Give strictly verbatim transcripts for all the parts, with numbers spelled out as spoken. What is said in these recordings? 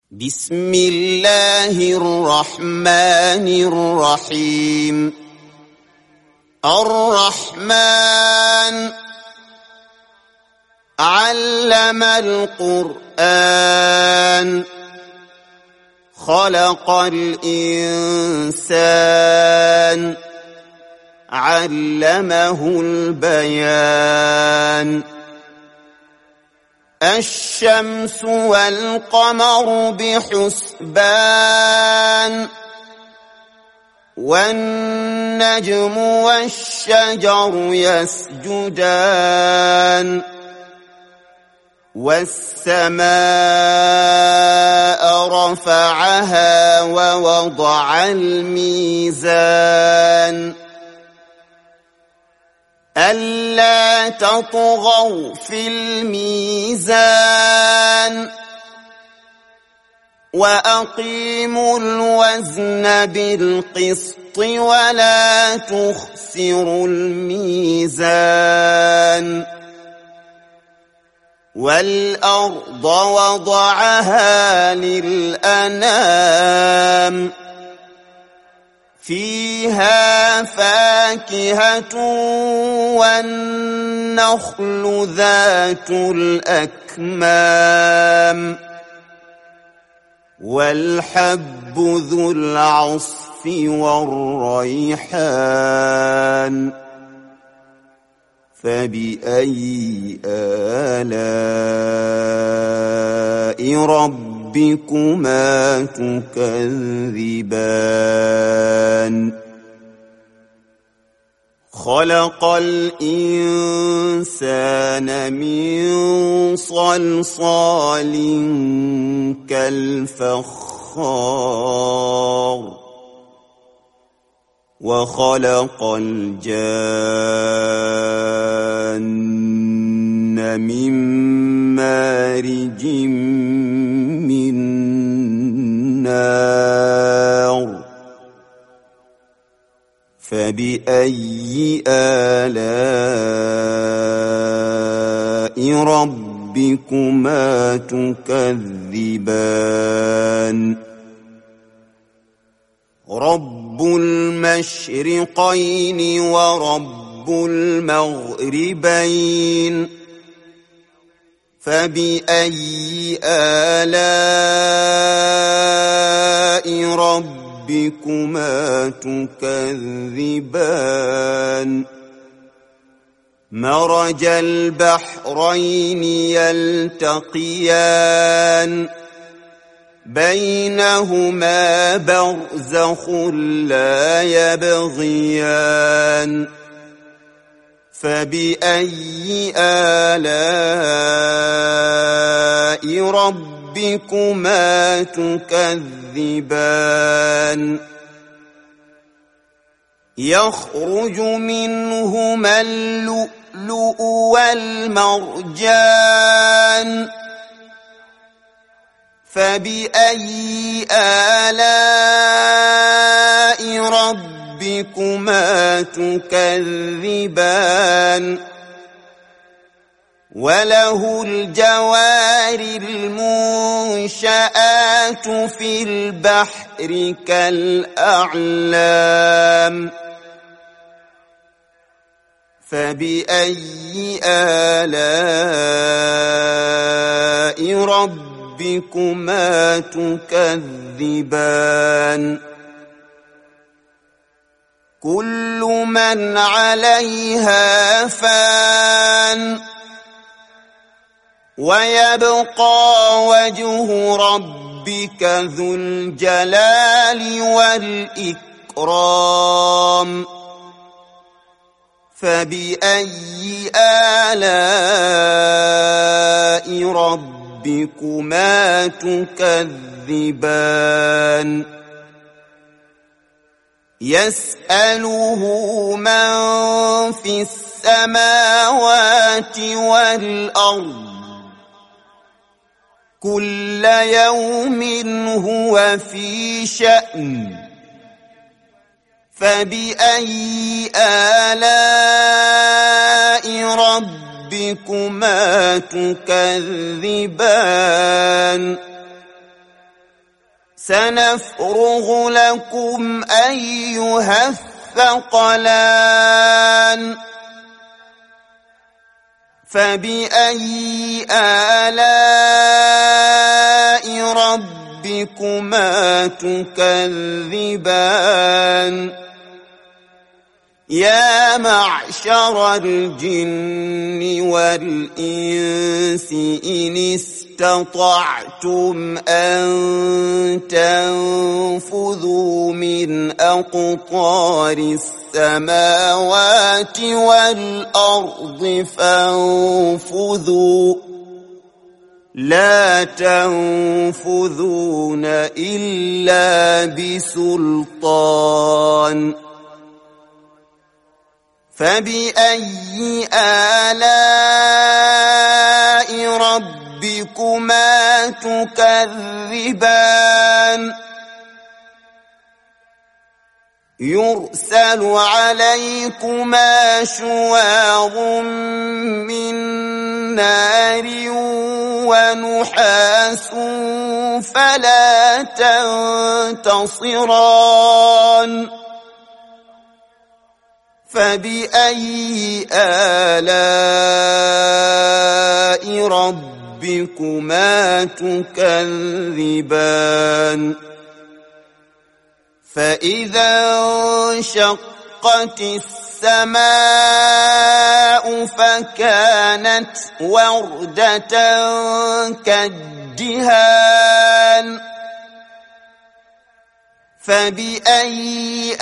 بسم الله الرحمن الرحيم. الرحمن علم القرآن خلق الإنسان علمه البيان. الشمس والقمر بحسبان والنجم والشجر يسجدان والسماء رفعها ووضع الميزان ألا تطغوا في الميزان وأقيموا الوزن بالقسط ولا تخسروا الميزان. والأرض وضعها للأنام فيها فاكهة والنخل ذات الأكمام والحب ذو العصف والريحان. فبأي آلاء ربكما تكذبان؟ خلق الإنسان من صلصال كالفخار وخلق الجان من مارج من نار. فبأي آلاء ربكما تكذبان؟ رب المشرقين ورب المغربين. فبأي آلاء ربكما تكذبان؟ مرج البحرين يلتقيان بينهما برزخ لا يبغيان. فبأي آلاء ربكما تكذبان؟ يخرج منهما اللؤلؤ والمرجان. فبأي آلاء ربكما تكذبان؟ وله الجوار المنشآت في البحر كالأعلام. فبأي آلاء ربكما تكذبان؟ كل من عليها فان ويبقى وجه ربك ذو الجلال والإكرام. فبأي آلاء ربكما تكذبان؟ يسأله من في السماوات والأرض كل يوم هو في شأن. فبأي آلاء ربكما تكذبان؟ سنفرغ لكم أيها الثقلان فبأي آلاء ربكما تكذبان يا معشر الجن والإنس إن استطعتم أن تنفذوا من أقطار السماوات والأرض فانفذوا لا تنفذون إلا بسلطان فبأي آلاء ربكما تكذبان يرسل عليكما شواظ من نار ونحاس فلا تنتصران فبأي آلاء ربكما تكذبان فإذا انشقت السماء فكانت وردة كالدهان فبأي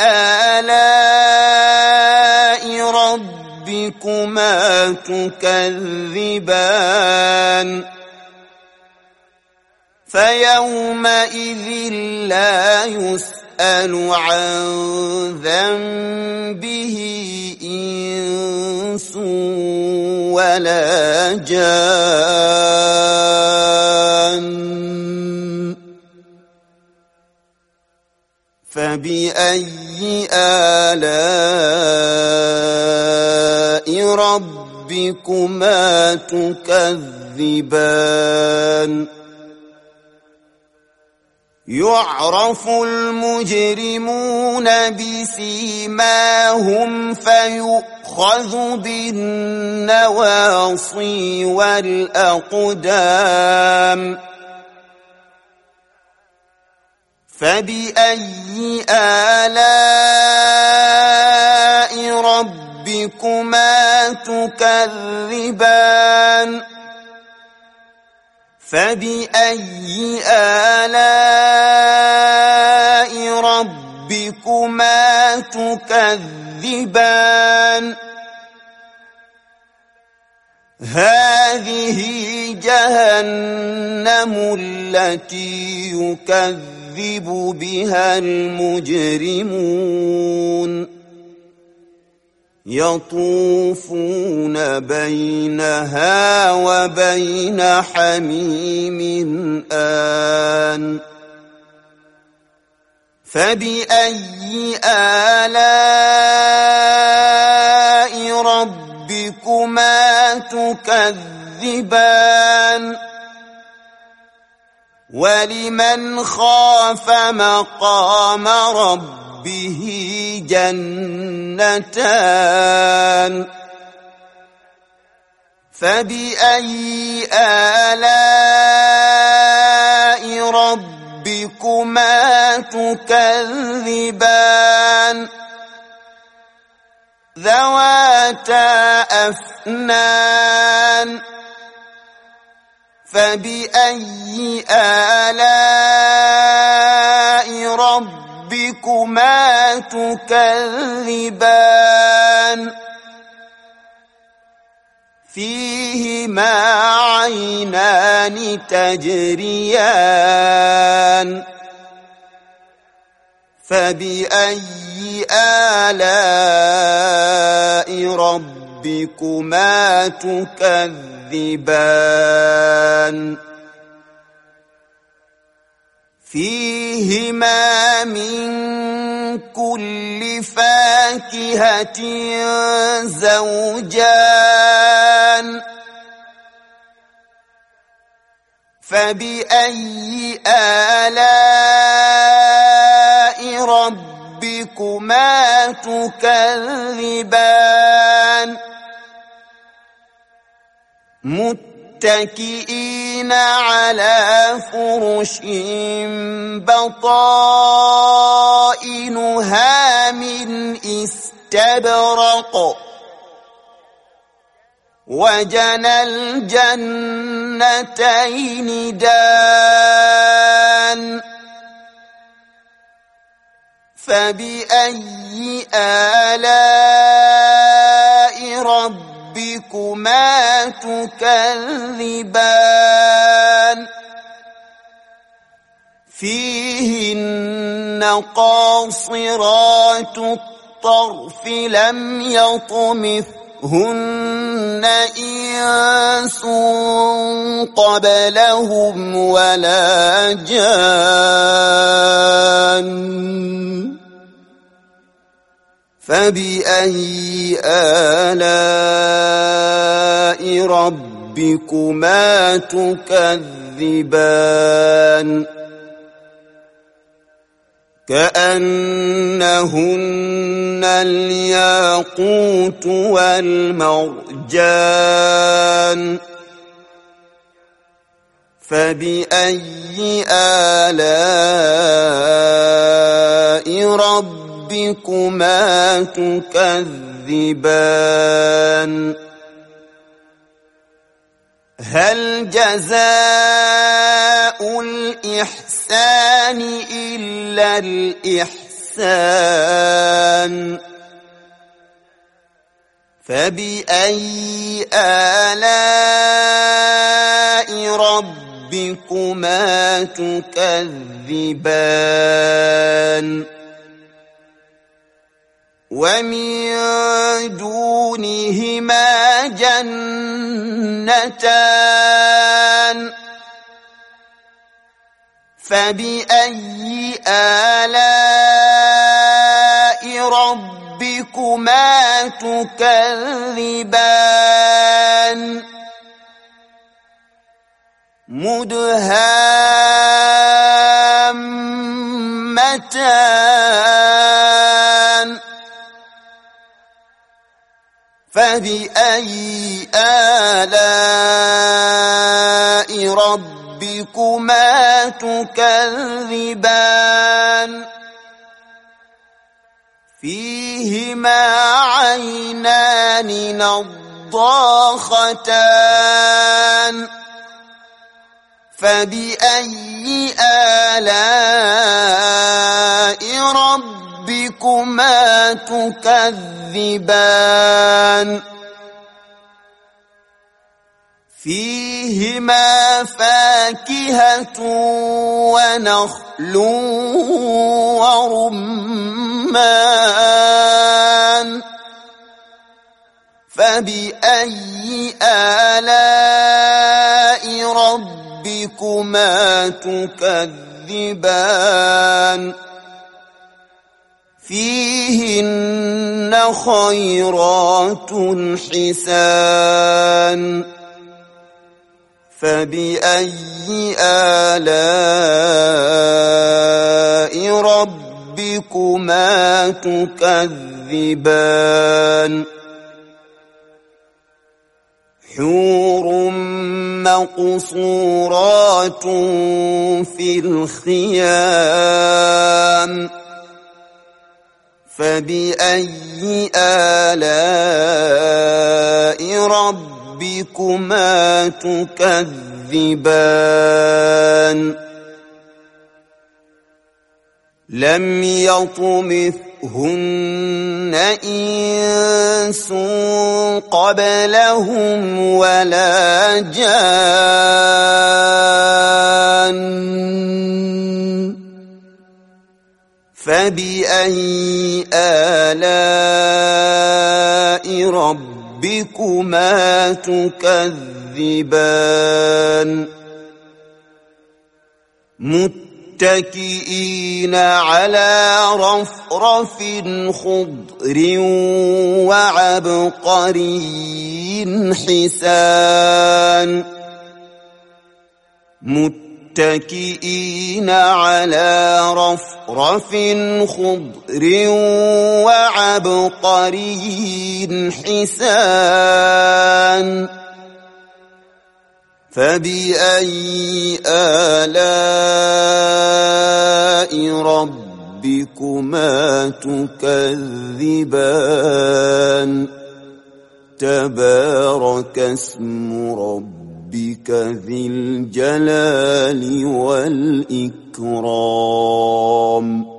آلاء ربكما تكذبان فيومئذ لا يسأل عن ذنبه إنس ولا جان فبأي آلاء ربكما تكذبان يعرف المجرمون بسيماهم فيؤخذ بالنواصي والأقدام فبأي آلاء ربكما تكذبان فبأي آلاء ربكما تكذبان هذه جهنم التي يكذب بها المجرمون يطوفون بينها وبين حميم آن فبأي آلاء ربكما تكذبان ولمن خاف مقام ربه جنتان فبأي آلاء ربكما تكذبان ذواتا أفنان فبأي آلاء ربكما تكذبان فيهما عينان تجريان فبأي آلاء ربكما تكذبان فيهما من كل فاكهة زوجان فبأي آلاء ربكما تكذبان فيهما من كل فاكهة زوجان فبأي آلاء ربكما تكذبان فبأي ربكما تكذبان متكئين على فرش بطائنها من استبرق وجنى الجنتين دان فبأي آلاء ربكما تكذبان فيهن قاصرات الطرف لم يطمثهن إنس قبلهم ولا جان فبأي آلاء ربكما تكذبان كأنهن الياقوت والمرجان فبأي آلاء ربكما تكذبان هل جزاء الإحسان إلا الإحسان فبأي آلاء ربكما تكذبان ومن دونهما جنتان فبأي آلاء ربكما تكذبان مدهامتان فبأي آلاء ربكما تكذبان فيهما عينان نضاختان فبأي آلاء ربكما تكذبان فيهما فاكهة ونخل ورمان فبأي آلاء ربكما تكذبان فيهن خيرات حسان فبأي آلاء ربكما تكذبان حور مقصورات في الخيام فبأي آلاء ربكما تكذبان لم يطمثهن إنس قبلهم ولا جان فبأي آلاء ربكما تكذبان متكئين على رفرف خضر وعبقري حسان متكئين متكئين على رفرف خضر وعبقري حسان فبأي آلاء ربكما تكذبان تبارك اسم ربك ذي الجلال والإكرام